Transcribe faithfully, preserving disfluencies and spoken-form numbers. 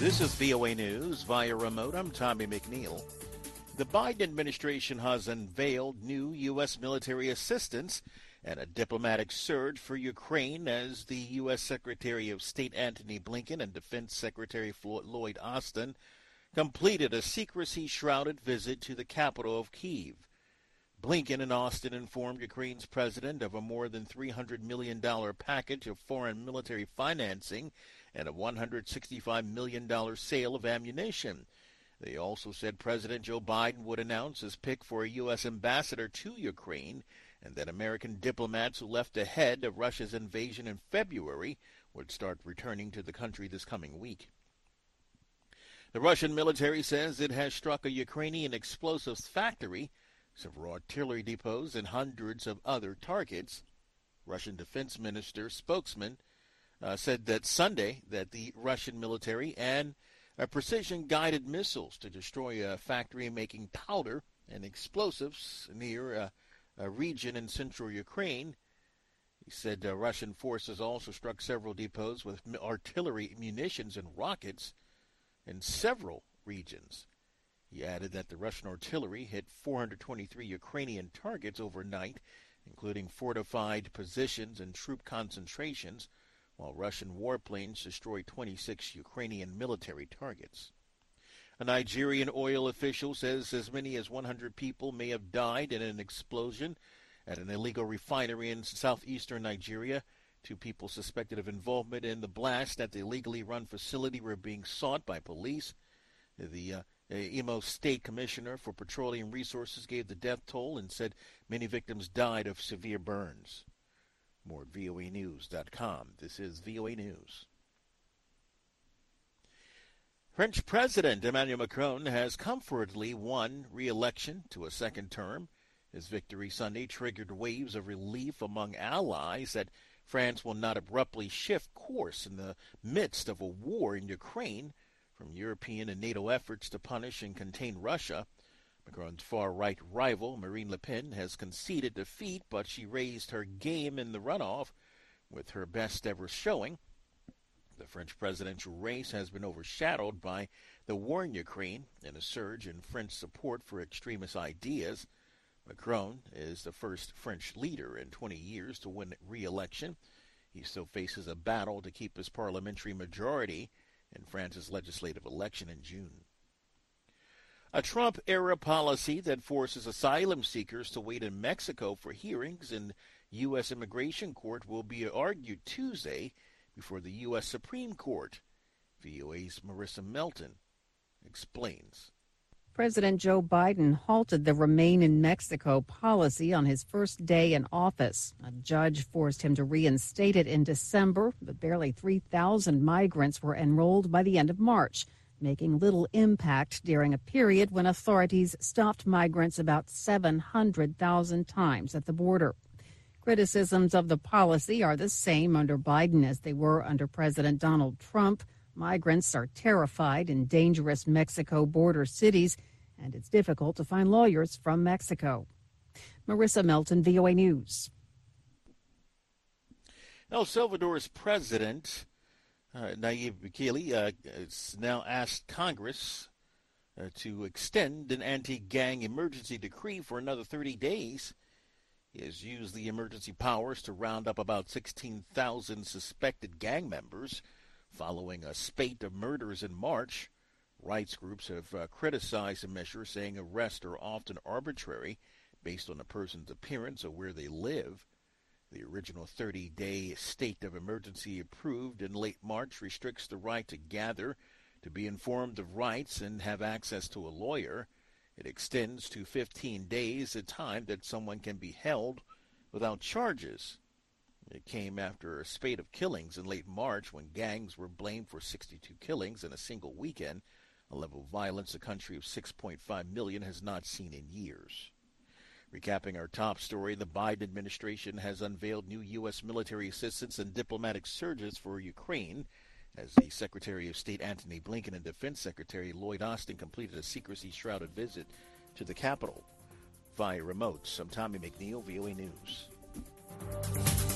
This is V O A News via remote. I'm Tommy McNeil. The Biden administration has unveiled new U S military assistance and a diplomatic surge for Ukraine as the U S Secretary of State Antony Blinken and Defense Secretary Lloyd Austin completed a secrecy-shrouded visit to the capital of Kyiv. Blinken and Austin informed Ukraine's president of a more than three hundred million dollars package of foreign military financing and a one hundred sixty-five million dollars sale of ammunition. They also said President Joe Biden would announce his pick for a U S ambassador to Ukraine and that American diplomats who left ahead of Russia's invasion in February would start returning to the country this coming week. The Russian military says it has struck a Ukrainian explosives factory, several artillery depots, and hundreds of other targets. Russian Defense Minister spokesman uh, said that Sunday that the Russian military and uh, precision-guided missiles to destroy a factory making powder and explosives near uh, a region in central Ukraine. He said uh, Russian forces also struck several depots with artillery, munitions, and rockets in several regions. He added that the Russian artillery hit four hundred twenty-three Ukrainian targets overnight, including fortified positions and troop concentrations, while Russian warplanes destroyed twenty-six Ukrainian military targets. A Nigerian oil official says as many as one hundred people may have died in an explosion at an illegal refinery in southeastern Nigeria. Two people suspected of involvement in the blast at the illegally run facility were being sought by police. The uh, Imo State Commissioner for Petroleum Resources gave the death toll and said many victims died of severe burns. More at V O A news dot com. This is V O A News. French President Emmanuel Macron has comfortably won re-election to a second term. His victory Sunday triggered waves of relief among allies that France will not abruptly shift course in the midst of a war in Ukraine from European and NATO efforts to punish and contain Russia. Macron's far-right rival, Marine Le Pen, has conceded defeat, but she raised her game in the runoff with her best-ever showing. The French presidential race has been overshadowed by the war in Ukraine and a surge in French support for extremist ideas. Macron is the first French leader in twenty years to win re-election. He still faces a battle to keep his parliamentary majority in France's legislative election in June. A Trump-era policy that forces asylum seekers to wait in Mexico for hearings in U S immigration court will be argued Tuesday before the U S Supreme Court. V O A's Marissa Melton explains. President Joe Biden halted the Remain in Mexico policy on his first day in office. A judge forced him to reinstate it in December, but barely three thousand migrants were enrolled by the end of March, making little impact during a period when authorities stopped migrants about seven hundred thousand times at the border. Criticisms of the policy are the same under Biden as they were under President Donald Trump. Migrants are terrified in dangerous Mexico border cities, and it's difficult to find lawyers from Mexico. Marissa Melton, V O A News. El Salvador's president, uh, Nayib Bukele, uh, has now asked Congress uh, to extend an anti-gang emergency decree for another thirty days. He has used the emergency powers to round up about sixteen thousand suspected gang members following a spate of murders in March. Rights groups have uh, criticized the measure, saying arrests are often arbitrary based on a person's appearance or where they live. The original thirty-day state of emergency approved in late March restricts the right to gather, to be informed of rights, and have access to a lawyer. It extends to fifteen days, the time that someone can be held without charges. It came after a spate of killings in late March when gangs were blamed for sixty-two killings in a single weekend, a level of violence the country of six point five million has not seen in years. Recapping our top story, the Biden administration has unveiled new U S military assistance and diplomatic surges for Ukraine as the Secretary of State Antony Blinken and Defense Secretary Lloyd Austin completed a secrecy-shrouded visit to the capital via remote. I'm Tommy McNeil, V O A News.